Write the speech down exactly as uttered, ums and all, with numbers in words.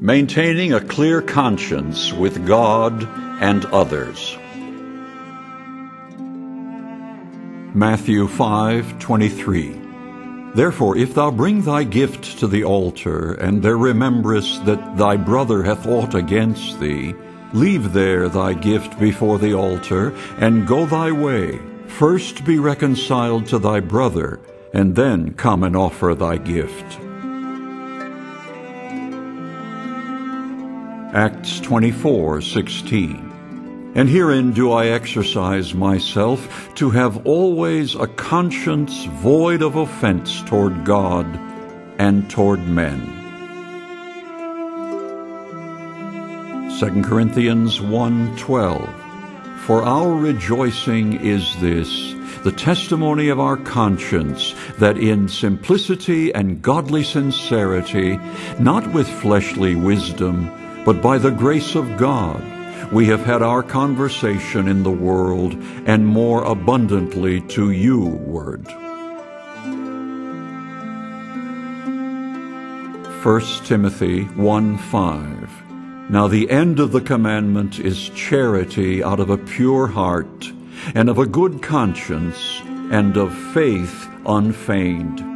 Maintaining a clear conscience with God and others. Matthew five twenty-three. Therefore, if thou bring thy gift to the altar, and there rememberest that thy brother hath aught against thee, leave there thy gift before the altar, and go thy way. First be reconciled to thy brother, and then come and offer thy gift. Acts twenty-four sixteen. And herein do I exercise myself to have always a conscience void of offense toward God and toward men. Second Corinthians one twelve. For our rejoicing is this, the testimony of our conscience, that in simplicity and godly sincerity, not with fleshly wisdom, but by the grace of God, we have had our conversation in the world, and more abundantly to you ward. First Timothy one five. Now the end of the commandment is charity out of a pure heart, and of a good conscience, and of faith unfeigned.